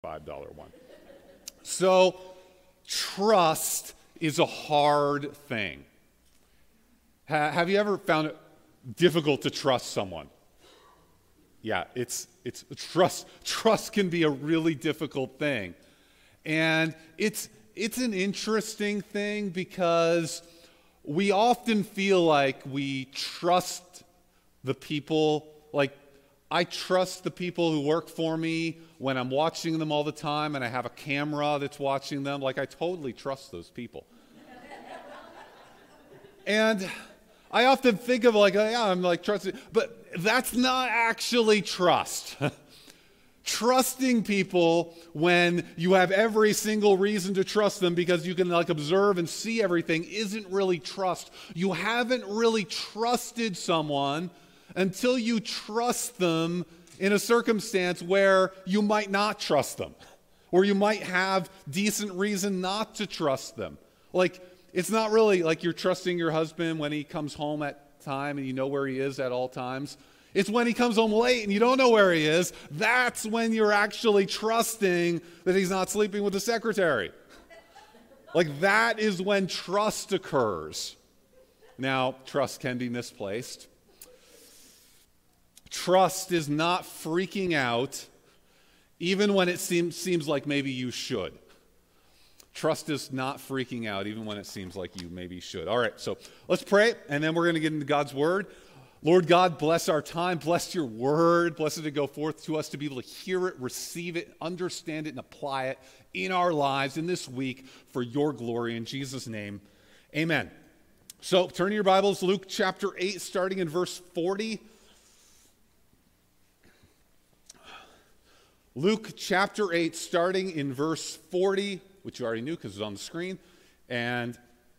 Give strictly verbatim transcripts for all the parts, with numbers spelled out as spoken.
five dollar one. So trust is a hard thing. Ha- have you ever found it difficult to trust someone? Yeah, it's it's trust trust can be a really difficult thing. And it's it's an interesting thing because we often feel like we trust the people, like I trust the people who work for me when I'm watching them all the time and I have a camera that's watching them. Like, I totally trust those people. And I often think of like, yeah, I'm like trusting, but that's not actually trust. Trusting people when you have every single reason to trust them because you can like observe and see everything isn't really trust. You haven't really trusted someone until you trust them in a circumstance where you might not trust them, or you might have decent reason not to trust them. Like, it's not really like you're trusting your husband when he comes home at time and you know where he is at all times. It's when he comes home late and you don't know where he is. That's when you're actually trusting that he's not sleeping with the secretary. Like, that is when trust occurs. Now, trust can be misplaced. Trust is not freaking out even when it seems, seems like maybe you should. Trust is not freaking out even when it seems like you maybe should. All right, so let's pray, and then we're going to get into God's word. Lord God, bless our time. Bless your word. Bless it to go forth to us to be able to hear it, receive it, understand it, and apply it in our lives in this week for your glory. In Jesus' name, amen. So turn to your Bibles, Luke chapter eight, starting in verse forty. Luke chapter eight, starting in verse forty, which you already knew because it's on the screen. And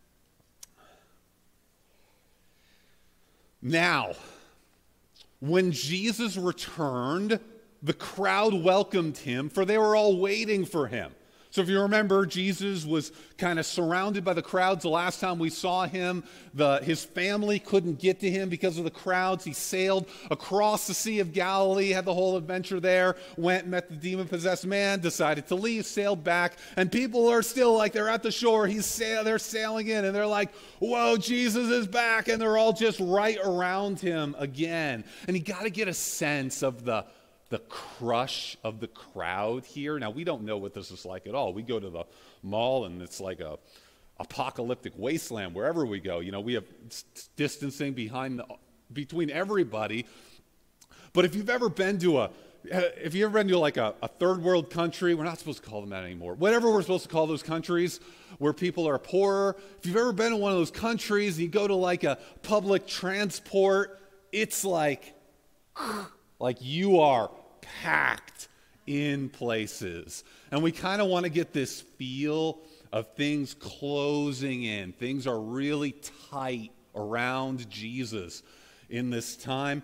now, when Jesus returned, the crowd welcomed him, for they were all waiting for him. So if you remember, Jesus was kind of surrounded by the crowds. The last time we saw him, the, his family couldn't get to him because of the crowds. He sailed across the Sea of Galilee, had the whole adventure there, went, met the demon-possessed man, decided to leave, sailed back, and people are still like, they're at the shore, he's sail, they're sailing in, and they're like, whoa, Jesus is back, and they're all just right around him again. And you got to get a sense of the the crush of the crowd here. Now, we don't know what this is like at all. We go to the mall and it's like a apocalyptic wasteland wherever we go. You know, we have distancing behind the, between everybody. But if you've ever been to a, if you've ever been to like a, a third world country, we're not supposed to call them that anymore. Whatever we're supposed to call those countries where people are poorer. If you've ever been to one of those countries and you go to like a public transport, it's like, like you are packed in places. And we kind of want to get this feel of things closing in. Things are really tight around Jesus in this time.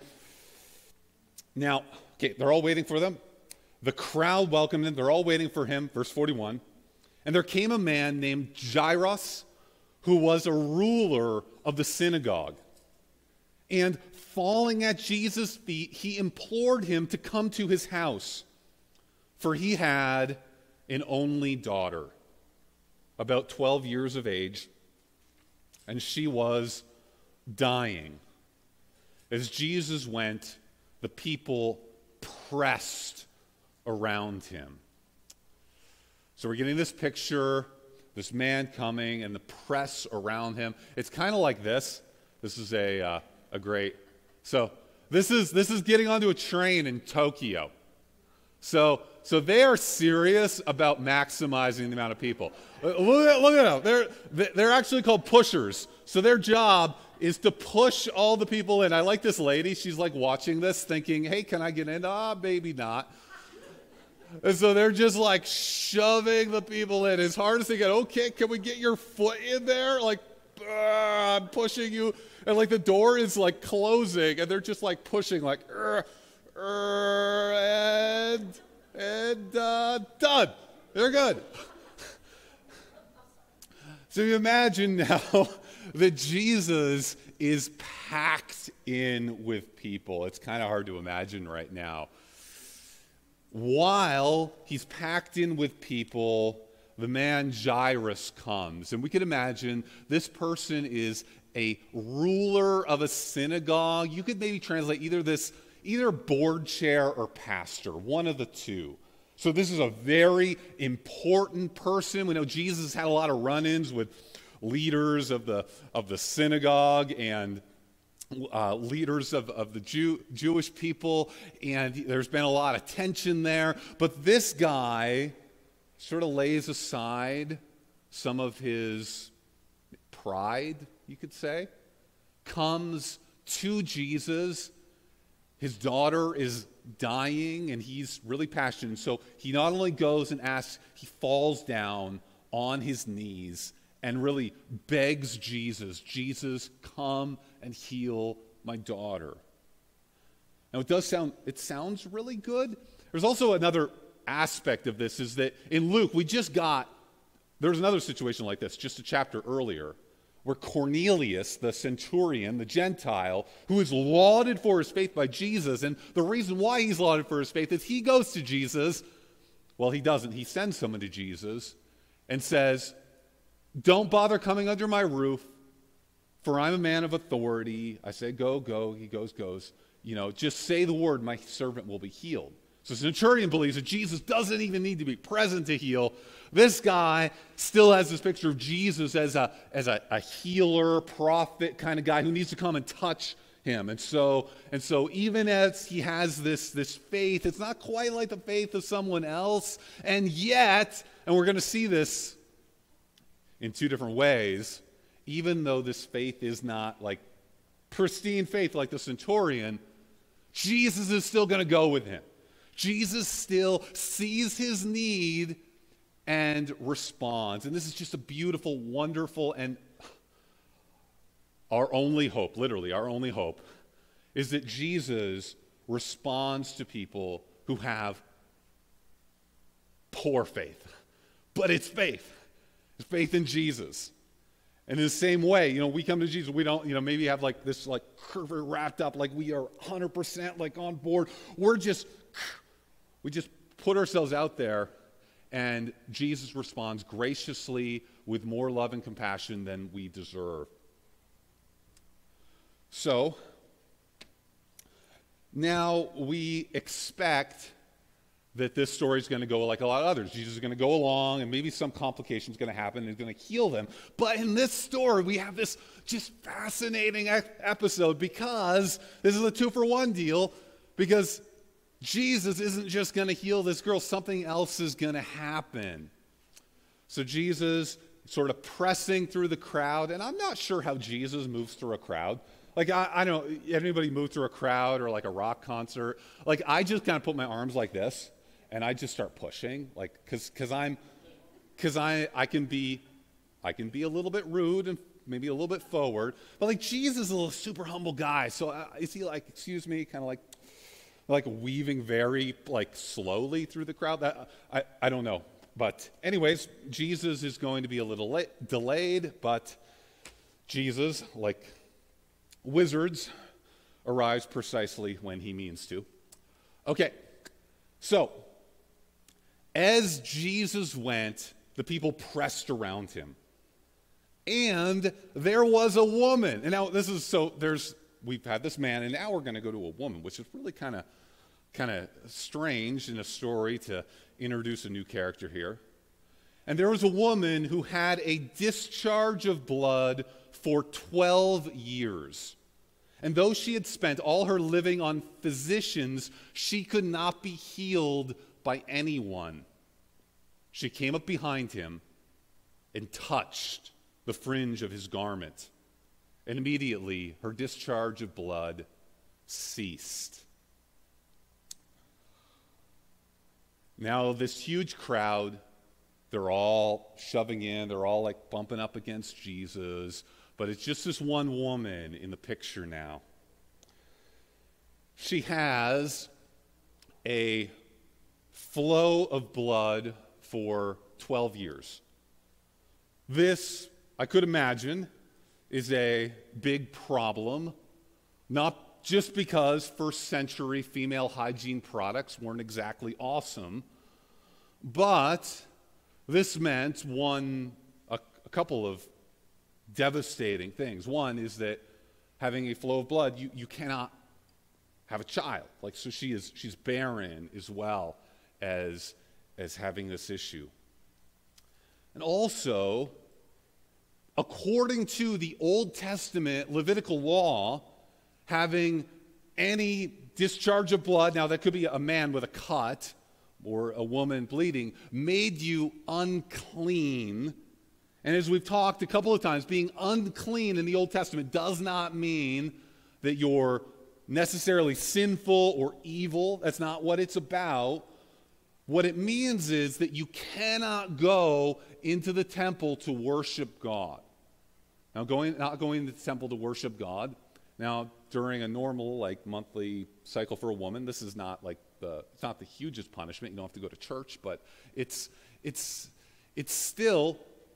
Now, okay, they're all waiting for them. The crowd welcomed him. They're all waiting for him. Verse forty-one. And there came a man named Jairus, who was a ruler of the synagogue. And falling at Jesus' feet, he implored him to come to his house, for he had an only daughter, about twelve years of age, and she was dying. As Jesus went, the people pressed around him. So we're getting this picture, this man coming, and the press around him. It's kind of like this. This is a uh, a great... So this is this is getting onto a train in Tokyo. So so they are serious about maximizing the amount of people. Look at look at them. They're they're actually called pushers. So their job is to push all the people in. I like this lady. She's like watching this, thinking, "Hey, can I get in?" Ah, maybe not. And so they're just like shoving the people in as hard as they can. Okay, can we get your foot in there? Like, uh, I'm pushing you. And like the door is like closing and they're just like pushing like, uh, uh, and, and uh, done. They're good. So you imagine now that Jesus is packed in with people. It's kind of hard to imagine right now. while he's packed in with people, the man Jairus comes. And we can imagine this person is a ruler of a synagogue. You could maybe translate either this, either board chair or pastor, one of the two. So this is a very important person. We know Jesus had a lot of run-ins with leaders of the of the synagogue and uh, leaders of, of the Jew, Jewish people, and there's been a lot of tension there. But this guy sort of lays aside some of his pride, you could say, comes to Jesus. His daughter is dying, and he's really passionate. So he not only goes and asks, he falls down on his knees and really begs Jesus, Jesus, come and heal my daughter. Now, it does sound, it sounds really good. There's also another aspect of this, is that in Luke, we just got, there was another situation like this just a chapter earlier, where Cornelius, the centurion, the Gentile, who is lauded for his faith by Jesus, and the reason why he's lauded for his faith is he goes to Jesus. Well, he doesn't. He sends someone to Jesus and says, don't bother coming under my roof, for I'm a man of authority. I say, go, go. He goes, goes. You know, just say the word, my servant will be healed. So the centurion believes that Jesus doesn't even need to be present to heal. This guy still has this picture of Jesus as a, as a, a healer, prophet kind of guy who needs to come and touch him. And so, and so even as he has this, this faith, it's not quite like the faith of someone else. And yet, and we're going to see this in two different ways, even though this faith is not like pristine faith like the centurion, Jesus is still going to go with him. Jesus still sees his need and responds. And this is just a beautiful, wonderful, and our only hope, literally our only hope, is that Jesus responds to people who have poor faith. But it's faith. It's faith in Jesus. And in the same way, you know, we come to Jesus, we don't, you know, maybe have like this like curve wrapped up, like we are one hundred percent like on board. We're just, we just put ourselves out there, and Jesus responds graciously with more love and compassion than we deserve. So, now we expect that this story is going to go like a lot of others. Jesus is going to go along, and maybe some complication is going to happen, and he's going to heal them. But in this story, we have this just fascinating e- episode because this is a two-for-one deal, because Jesus isn't just going to heal this girl. Something else is going to happen. So Jesus sort of pressing through the crowd, and I'm not sure how Jesus moves through a crowd. Like, I, I don't know, anybody move through a crowd or like a rock concert? Like, I just kind of put my arms like this, and I just start pushing, like, because because I'm, because I I can be, I can be a little bit rude and maybe a little bit forward, but like Jesus is a little super humble guy. So uh, is he like, excuse me, kind of like, like weaving very like slowly through the crowd? That I I don't know, but anyways, Jesus is going to be a little la- delayed, but Jesus, like wizards, arrives precisely when he means to. Okay, so as Jesus went, the people pressed around him. And there was a woman. And now this is so there's we've had this man, and now we're going to go to a woman, which is really kind of kind of strange in a story to introduce a new character here. And there was a woman who had a discharge of blood for twelve years. And though she had spent all her living on physicians, she could not be healed by anyone. She came up behind him and touched the fringe of his garment. And immediately her discharge of blood ceased. Now this huge crowd, they're all shoving in, they're all like bumping up against Jesus, but it's just this one woman in the picture now. She has a flow of blood for twelve years. This, I could imagine, is a big problem, not just because first century female hygiene products weren't exactly awesome, but this meant one, a, a couple of devastating things. One is that having a flow of blood, you, you cannot have a child. Like, so she is, she's barren as well as, as having this issue. And also, according to the Old Testament Levitical law, having any discharge of blood, now that could be a man with a cut or a woman bleeding, made you unclean. And as we've talked a couple of times, being unclean in the Old Testament does not mean that you're necessarily sinful or evil. That's not what it's about. What it means is that you cannot go into the temple to worship God. Now, going, not going to the temple to worship God. Now, during a normal, like, monthly cycle for a woman, this is not like the, it's not the hugest punishment. You don't have to go to church, but it's, it's, it's still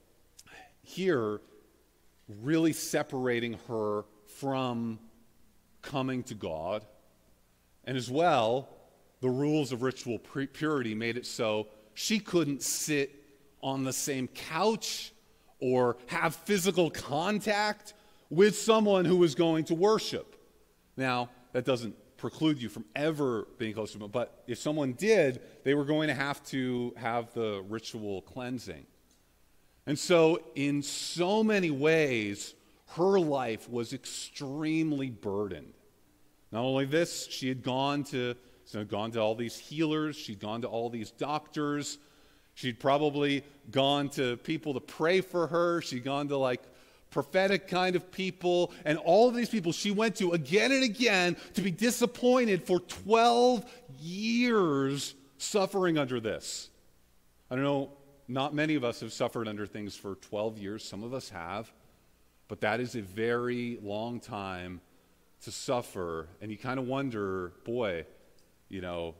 here really separating her from coming to God. And as well, the rules of ritual purity made it so she couldn't sit on the same couch or have physical contact with someone who was going to worship. Now, that doesn't preclude you from ever being close to them, but if someone did, they were going to have to have the ritual cleansing. And so, in so many ways, her life was extremely burdened. Not only this, she had gone to, she had gone to all these healers, she'd gone to all these doctors, she'd probably gone to people to pray for her, she'd gone to like prophetic kind of people, and all of these people she went to again and again to be disappointed for twelve years suffering under this. I don't know, not many of us have suffered under things for twelve years. Some of us have, but that is a very long time to suffer, and you kind of wonder, boy, you know,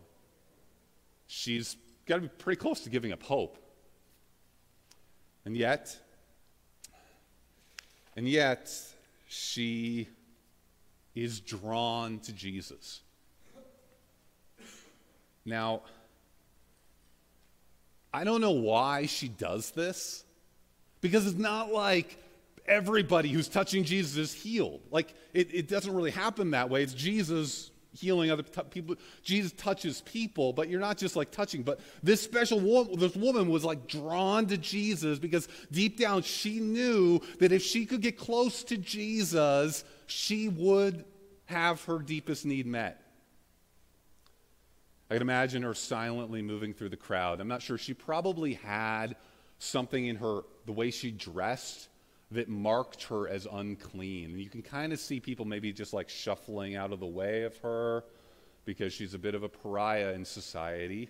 she's got to be pretty close to giving up hope. And yet, and yet, she is drawn to Jesus. Now, I don't know why she does this, because it's not like everybody who's touching Jesus is healed. Like, it, it doesn't really happen that way. It's Jesus healing other t- people. Jesus touches people, but you're not just like touching. But this special woman, this woman was like drawn to Jesus because deep down she knew that if she could get close to Jesus, she would have her deepest need met. I can imagine her silently moving through the crowd. I'm not sure. She probably had something in her, the way she dressed, that marked her as unclean. And you can kind of see people maybe just like shuffling out of the way of her because she's a bit of a pariah in society.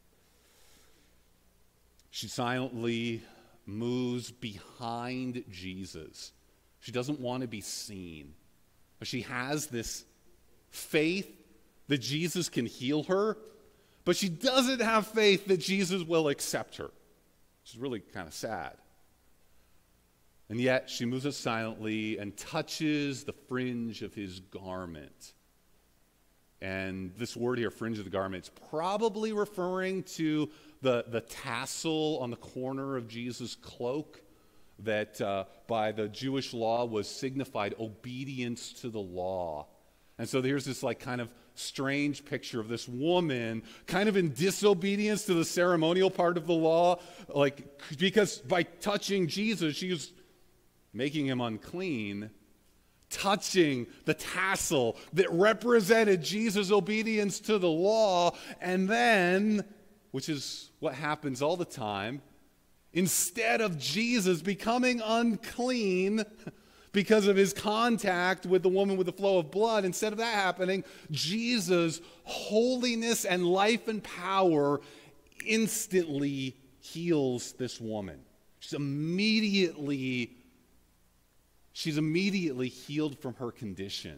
She silently moves behind Jesus. She doesn't want to be seen. But she has this faith that Jesus can heal her, but she doesn't have faith that Jesus will accept her, which is really kind of sad. And yet she moves us silently and touches the fringe of his garment. And this word here, fringe of the garment, is probably referring to the, the tassel on the corner of Jesus' cloak that uh, by the Jewish law was signified obedience to the law. And so there's this like kind of strange picture of this woman kind of in disobedience to the ceremonial part of the law, like because by touching Jesus, she was making him unclean, touching the tassel that represented Jesus' obedience to the law, and then, which is what happens all the time, instead of Jesus becoming unclean because of his contact with the woman with the flow of blood, instead of that happening, Jesus' holiness and life and power instantly heals this woman. She's immediately She's immediately healed from her condition.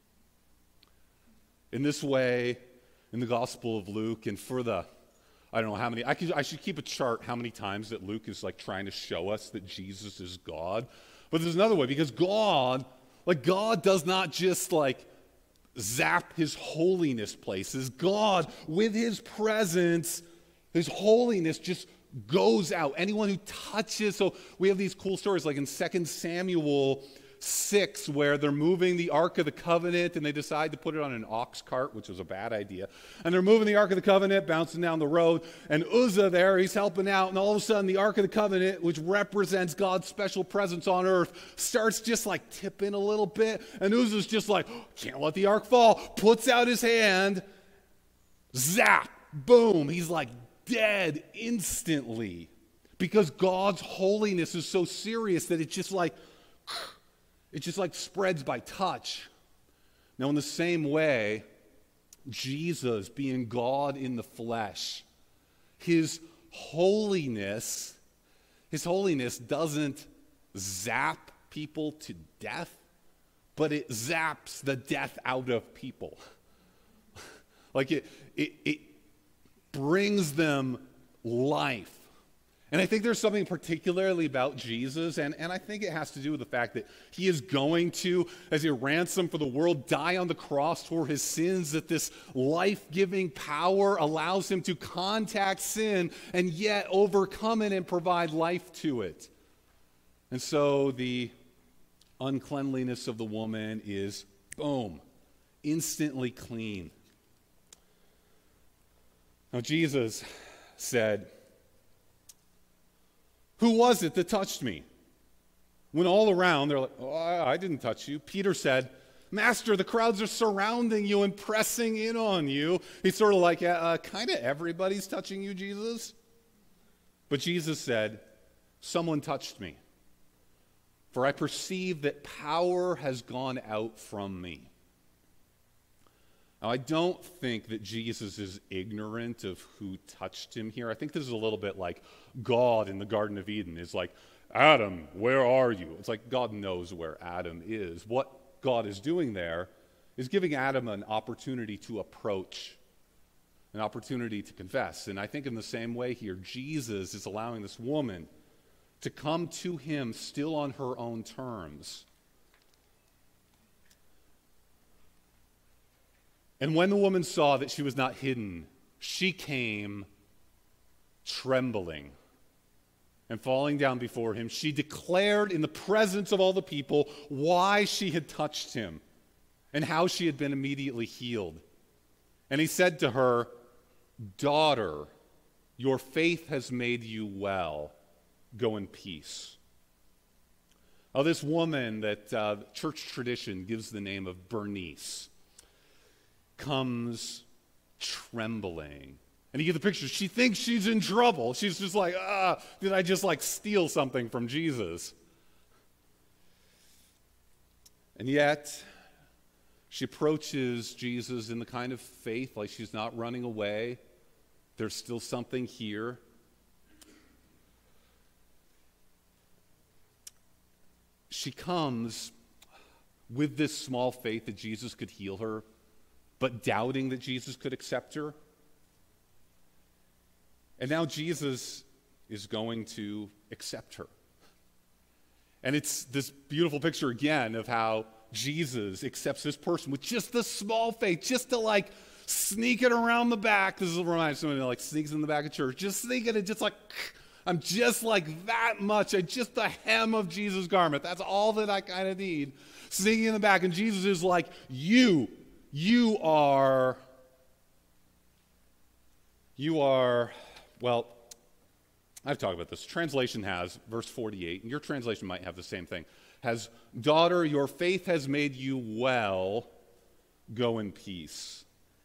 In this way, in the Gospel of Luke, and for the, I don't know how many, I, could, I should keep a chart how many times that Luke is like trying to show us that Jesus is God. But there's another way, because God, like God does not just like zap his holiness places. God, with his presence, his holiness just goes out. Anyone who touches, so we have these cool stories like in Second Samuel six, where they're moving the Ark of the Covenant and they decide to put it on an ox cart, which was a bad idea. And they're moving the Ark of the Covenant, bouncing down the road, and Uzzah there, he's helping out, and all of a sudden the Ark of the Covenant, which represents God's special presence on earth, starts just like tipping a little bit, and Uzzah's just like, oh, can't let the Ark fall, puts out his hand, zap, boom, he's like dead instantly, because God's holiness is so serious that it's just like, it just like spreads by touch. Now, in the same way, Jesus, being God in the flesh, his holiness, his holiness doesn't zap people to death, but it zaps the death out of people. Like it, it, it brings them life. And I think there's something particularly about Jesus, and, and I think it has to do with the fact that he is going to, as a ransom for the world, die on the cross for his sins, that this life-giving power allows him to contact sin and yet overcome it and provide life to it. And so the uncleanliness of the woman is, boom, instantly clean. Now Jesus said, "Who was it that touched me?" When all around, they're like, "Oh, I didn't touch you." Peter said, "Master, the crowds are surrounding you and pressing in on you." He's sort of like, uh, kind of everybody's touching you, Jesus. But Jesus said, "Someone touched me, for I perceive that power has gone out from me." Now, I don't think that Jesus is ignorant of who touched him here. I think this is a little bit like God in the Garden of Eden is like, "Adam, where are you?" It's like God knows where Adam is. What God is doing there is giving Adam an opportunity to approach, an opportunity to confess. And I think in the same way here, Jesus is allowing this woman to come to him still on her own terms. And when the woman saw that she was not hidden, she came trembling. And falling down before him, she declared in the presence of all the people why she had touched him and how she had been immediately healed. And he said to her, "Daughter, your faith has made you well. Go in peace." Now, this woman that uh, church tradition gives the name of Bernice comes trembling. And you get the picture. She thinks she's in trouble. She's just like, ah, did I just like steal something from Jesus? And yet, she approaches Jesus in the kind of faith, like she's not running away. There's still something here. She comes with this small faith that Jesus could heal her, but doubting that Jesus could accept her. And now Jesus is going to accept her. And it's this beautiful picture again of how Jesus accepts this person with just the small faith, just to like sneak it around the back. This is what reminds me of like sneaks in the back of church. Just sneaking it, just like, I'm just like that much. I just the hem of Jesus' garment. That's all that I kind of need. Sneaking in the back. And Jesus is like, you, you are, you are, well, I've talked about this. Translation has, verse forty-eight, and your translation might have the same thing, has, "Daughter, your faith has made you well. Go in peace."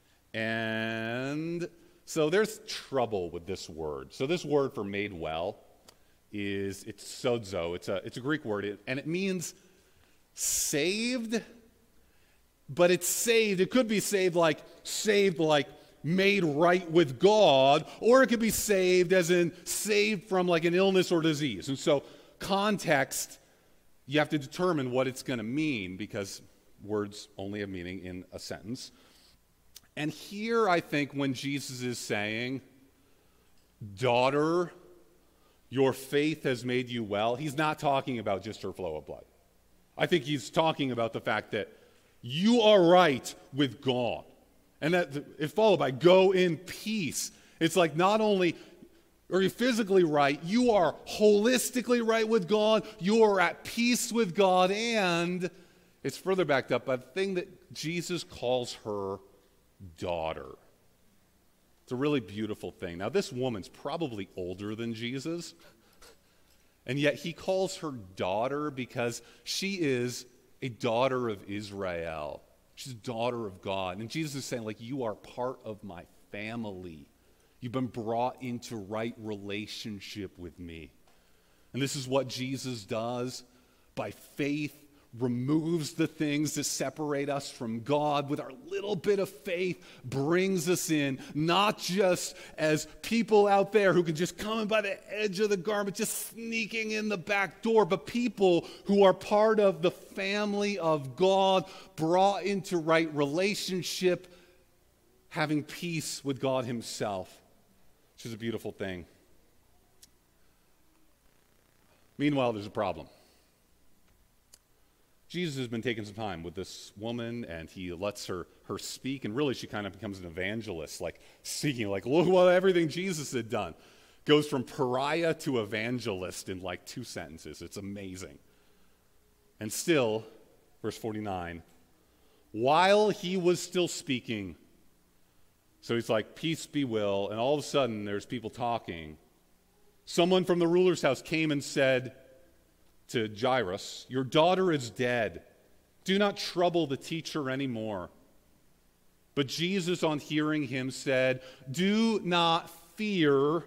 And so there's trouble with this word. So this word for made well is, it's sozo. It's a, it's a Greek word, and it means saved, but it's saved. It could be saved like, saved like, made right with God, or it could be saved as in saved from like an illness or disease. And so context, you have to determine what it's going to mean because words only have meaning in a sentence. And here I think when Jesus is saying, "Daughter, your faith has made you well," he's not talking about just her flow of blood. I think he's talking about the fact that you are right with God. And that it's followed by go in peace. It's like not only are you physically right, you are holistically right with God, you are at peace with God, and it's further backed up by the thing that Jesus calls her daughter. It's a really beautiful thing. Now, this woman's probably older than Jesus, and yet he calls her daughter because she is a daughter of Israel. She's a daughter of God. And Jesus is saying, like, you are part of my family. You've been brought into right relationship with me. And this is what Jesus does. By faith, removes the things that separate us from God with our little bit of faith, brings us in, not just as people out there who can just come in by the edge of the garment, just sneaking in the back door, but people who are part of the family of God, brought into right relationship, having peace with God himself, which is a beautiful thing. Meanwhile, there's a problem. Jesus has been taking some time with this woman, and he lets her, her speak, and really she kind of becomes an evangelist, like speaking, like, look what everything Jesus had done. Goes from pariah to evangelist in like two sentences. It's amazing. And still, verse forty-nine, while he was still speaking, so he's like, peace be will, and all of a sudden there's people talking. Someone from the ruler's house came and said to Jairus, your daughter is dead. Do not trouble the teacher anymore. But Jesus, on hearing him, said, do not fear,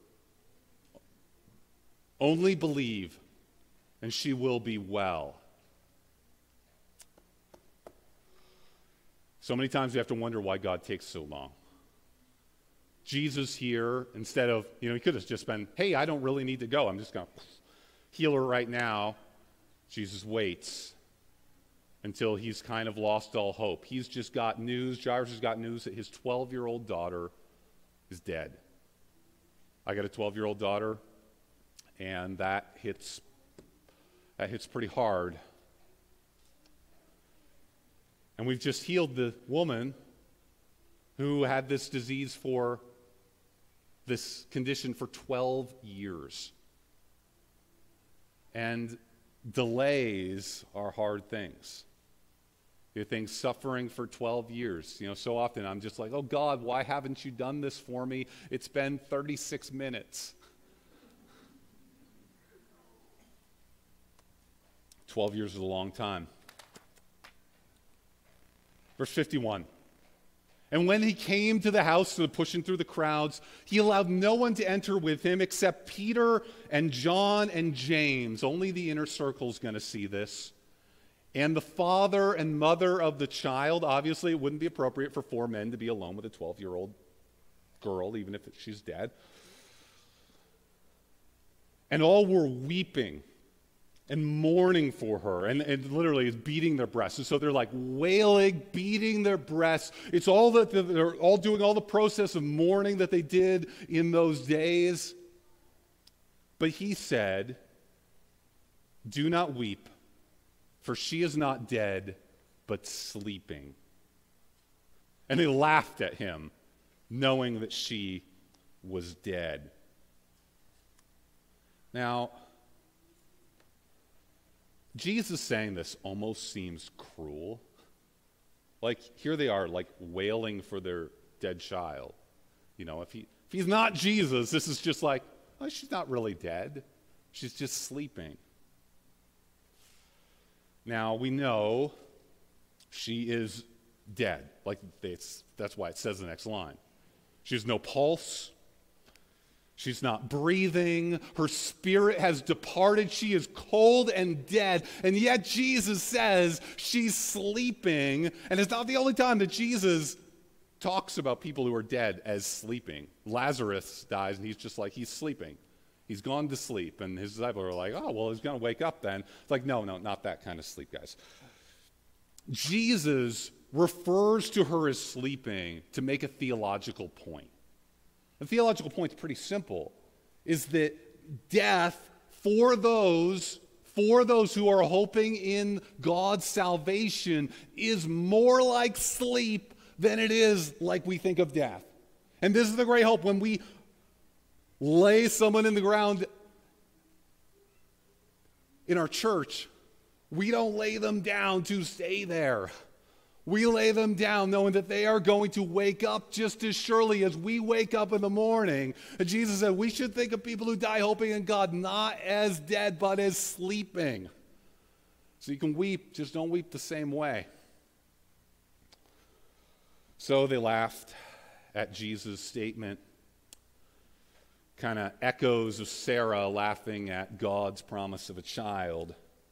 only believe, and she will be well. So many times we have to wonder why God takes so long. Jesus here, instead of, you know, he could have just been, hey, I don't really need to go. I'm just going to heal her right now. Jesus waits until he's kind of lost all hope. He's just got news, Jairus has got news that his twelve-year-old daughter is dead. I got a twelve-year-old daughter, and that hits, that hits pretty hard. And we've just healed the woman who had this disease for, this condition for twelve years. And delays are hard things. You think suffering for twelve years. You know, so often I'm just like, oh God, why haven't you done this for me? It's been thirty-six minutes. twelve years is a long time. Verse fifty-one. And when he came to the house, so pushing through the crowds, he allowed no one to enter with him except Peter and John and James. Only the inner circle is going to see this. And the father and mother of the child. Obviously, it wouldn't be appropriate for four men to be alone with a twelve-year-old girl, even if she's dead. And all were weeping and mourning for her, and, and literally is beating their breasts. And so they're like wailing, beating their breasts. It's all that they're all doing, all the process of mourning that they did in those days. But he said, do not weep, for she is not dead, but sleeping. And they laughed at him, knowing that she was dead. Now, Jesus saying this almost seems cruel. Like, here they are, like, wailing for their dead child. You know, if he if he's not Jesus, this is just like, oh, she's not really dead. She's just sleeping. Now, we know she is dead. Like, it's, that's why it says the next line. She has no pulse. She's not breathing. Her spirit has departed. She is cold and dead. And yet Jesus says she's sleeping. And it's not the only time that Jesus talks about people who are dead as sleeping. Lazarus dies, and he's just like, he's sleeping. He's gone to sleep. And his disciples are like, oh, well, he's going to wake up then. It's like, no, no, not that kind of sleep, guys. Jesus refers to her as sleeping to make a theological point. The theological point is pretty simple, is that death for those for those who are hoping in God's salvation is more like sleep than it is like we think of death. And this is the great hope. When we lay someone in the ground in our church, we don't lay them down to stay there. We lay them down knowing that they are going to wake up just as surely as we wake up in the morning. And Jesus said we should think of people who die hoping in God not as dead but as sleeping. So you can weep, just don't weep the same way. So they laughed at Jesus' statement. Kind of echoes of Sarah laughing at God's promise of a child.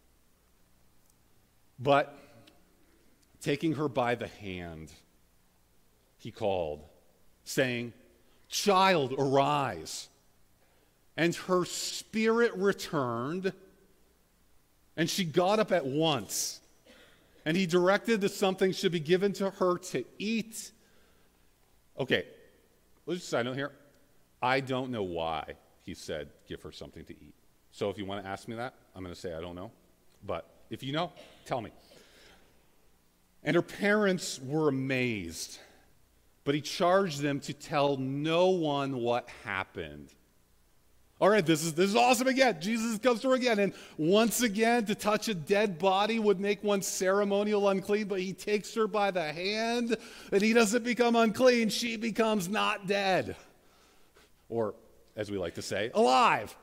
But taking her by the hand, he called, saying, "Child, arise." And her spirit returned, and she got up at once. And he directed that something should be given to her to eat. Okay, let's just side note here. I don't know why he said, give her something to eat. So if you want to ask me that, I'm going to say I don't know. But if you know, tell me. And her parents were amazed, but he charged them to tell no one what happened. All right, this is this is awesome again. Jesus comes to her again, and once again, to touch a dead body would make one ceremonial unclean, but he takes her by the hand, and he doesn't become unclean. She becomes not dead, or as we like to say, alive.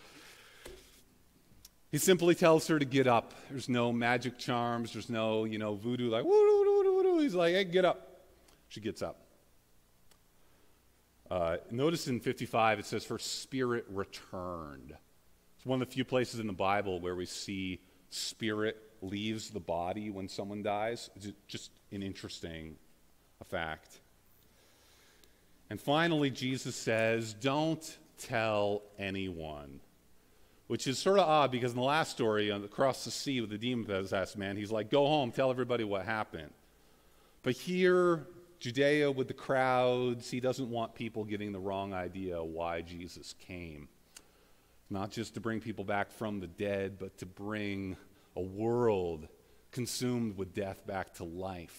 He simply tells her to get up. There's no magic charms. There's no, you know, voodoo like, woo, woo, woo, woo, woo. He's like, hey, get up. She gets up. Uh, notice in fifty-five, it says her spirit returned. It's one of the few places in the Bible where we see spirit leaves the body when someone dies. It's just an interesting fact. And finally, Jesus says, don't tell anyone. Which is sort of odd because in the last story, across the sea with the demon-possessed man, he's like, go home, tell everybody what happened. But here, Judea with the crowds, he doesn't want people getting the wrong idea why Jesus came. Not just to bring people back from the dead, but to bring a world consumed with death back to life.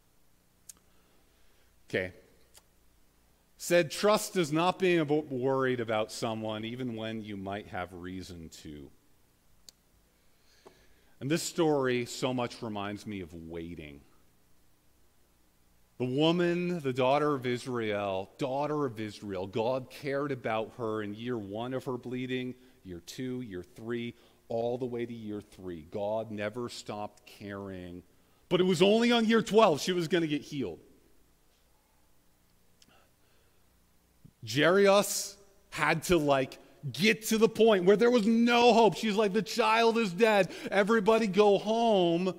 Okay. Said trust is not being about worried about someone even when you might have reason to. And this story so much reminds me of waiting. The woman, the daughter of Israel, daughter of Israel, God cared about her in year one of her bleeding, year two, year three, all the way to year three. God never stopped caring. But it was only on year twelve she was going to get healed. Jairus had to like get to the point where there was no hope. She's like, the child is dead. Everybody go home,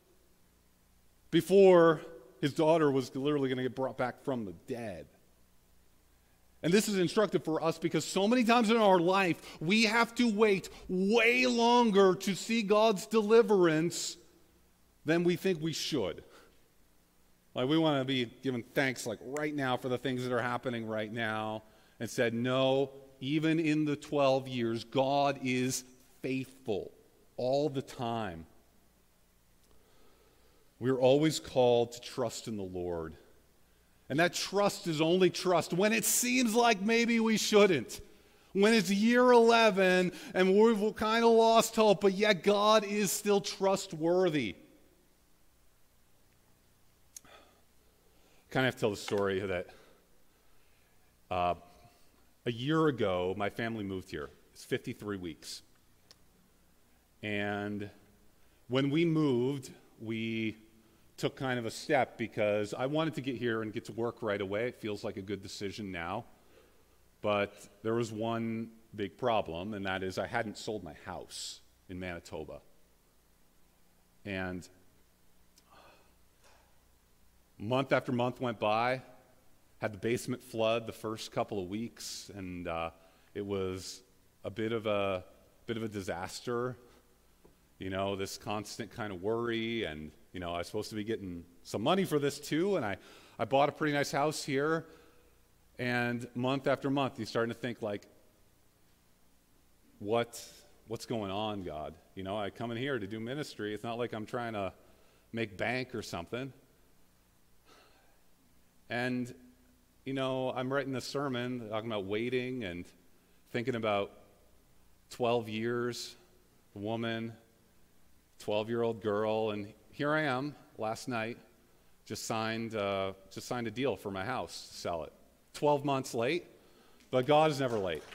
before his daughter was literally going to get brought back from the dead. And this is instructive for us because so many times in our life, we have to wait way longer to see God's deliverance than we think we should. Like we want to be giving thanks like right now for the things that are happening right now, and said, no, even in the twelve years, God is faithful all the time. We're always called to trust in the Lord. And that trust is only trust when it seems like maybe we shouldn't. When it's year eleven and we've kind of lost hope, but yet God is still trustworthy. Kind of have to tell the story that uh, a year ago, my family moved here. It's fifty-three weeks. And when we moved, we took kind of a step because I wanted to get here and get to work right away. It feels like a good decision now. But there was one big problem, and that is I hadn't sold my house in Manitoba. And month after month went by, had the basement flood the first couple of weeks, and uh, it was a bit of a bit of a disaster. You know, this constant kind of worry, and you know, I was supposed to be getting some money for this too, and I, I bought a pretty nice house here, and month after month, you're starting to think like, what what's going on, God? You know, I come in here to do ministry. It's not like I'm trying to make bank or something. And, you know, I'm writing this sermon talking about waiting and thinking about twelve years, a woman, twelve-year-old girl, and here I am last night, just signed, uh, just signed a deal for my house to sell it. twelve months late, but God is never late.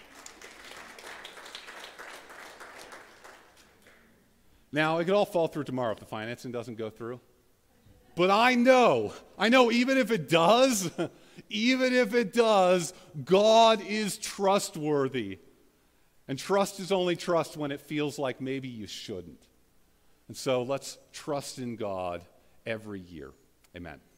Now, it could all fall through tomorrow if the financing doesn't go through. But I know, I know even if it does, even if it does, God is trustworthy. And trust is only trust when it feels like maybe you shouldn't. And so let's trust in God every year. Amen.